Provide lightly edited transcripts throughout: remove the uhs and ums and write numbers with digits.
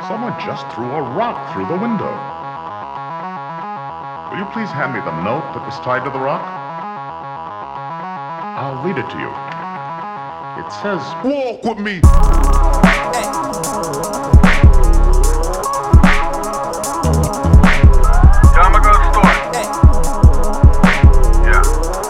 Someone just threw a rock through the window. Will you please hand me the note that was tied to the rock? I'll read it to you. It says, "Walk with me." I'ma go to the store. Yeah.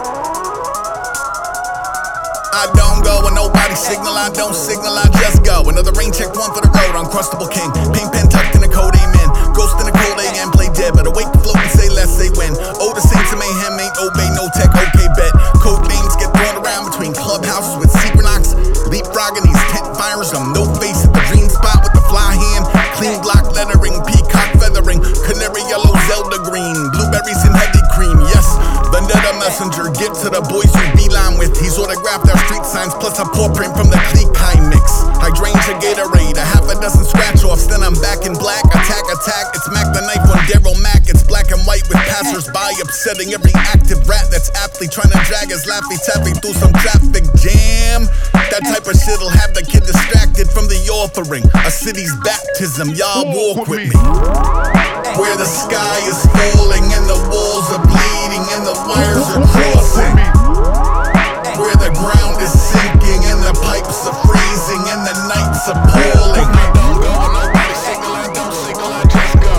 I don't go when nobody signal, I don't signal, I just go. Another rain check, one for the road, uncrustable king. Pink pen tucked in the code, amen. Ghost in the cold AM, play dead, but awake, float and say less, say when. Oh, the saints of mayhem ain't obey, no tech, okay, bet. Code names get thrown around between clubhouses with secret knocks. Leapfrogging these tent fires, I'm no face at the dream spot with the fly hand. Clean block lettering, peacock feathering, canary yellow, Zelda green, blueberries and heavy cream, yes. Vendetta messenger, get to the boys you beeline with. He's autographed our street signs, plus a paw print from the Kleekai mix. Hydrangea Gatorade, a half a dozen scratch-offs, then I'm back in black. Attack, it's Mac the knife on Daryl Mack. It's black and white with passers-by, upsetting every active rat that's aptly trying to drag his laffy taffy through some traffic jam. That type of shit'll have the kid distracted from the offering. A city's baptism, y'all walk with me. Where the sky is falling and the walls are bleeding and the wires are crossing. Where the ground is sinking and the pipes are freezing and the nights are appalling. I don't go when nobody signal, I don't signal, I just go.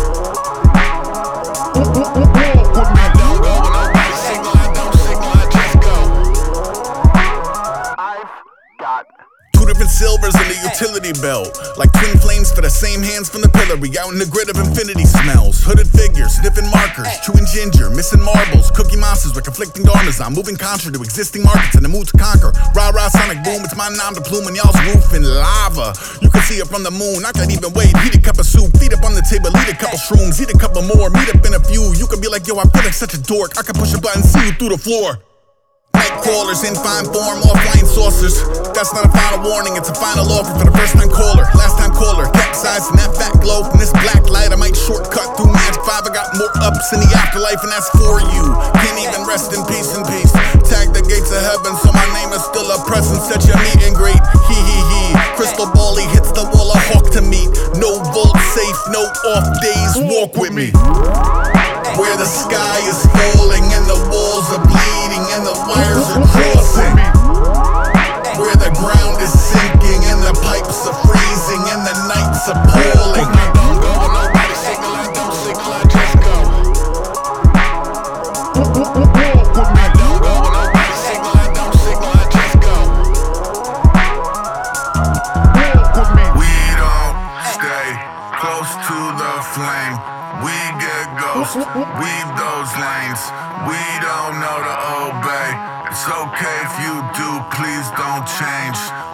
I don't go when nobody signal, I don't signal, I just go. I've got Two different silvers in the utility belt, like twin flames for the same hands from the pillory. Out in the grid of infinity smells, hooded figures, sniffing markers, chewing ginger, missing marbles, cookie monsters with conflicting dharmas. I'm moving contra to existing markets in the mood to conquer. Rah-rah sonic boom, it's my nom de plume and y'all's roof in lava. You can see it from the moon, I can't even wait. Heat a cup of soup, feet up on the table, eat a couple shrooms, eat a couple more, meet up in a few. You can be like, yo, I feel like such a dork, I can push a button, see you through the floor. Night crawlers in fine form, offline saucers. That's not a final warning, it's a final offer for the first time caller. Last time caller, capsized in that fat glow from this black light. I might shortcut through Magic 5. I got more ups in the afterlife, and that's for you. Can't even rest in peace. Tag the gates of heaven, so my name is still a presence at your meet and greet. Hee. Crystal ball, he hits the wall, a hawk to meet. No vault safe, no off days, walk with me. Where the sky is falling and the walls are bleeding and the wires are crossing. Where the ground is sinking and the pipes are freezing and the nights are appalling. I don't go when nobody signal, I don't signal, I just go. I don't go when nobody signal, I don't signal, I just go. We don't stay close to the flame. We get ghosts, weave those lanes. We don't know to obey. It's okay if you do, please don't change.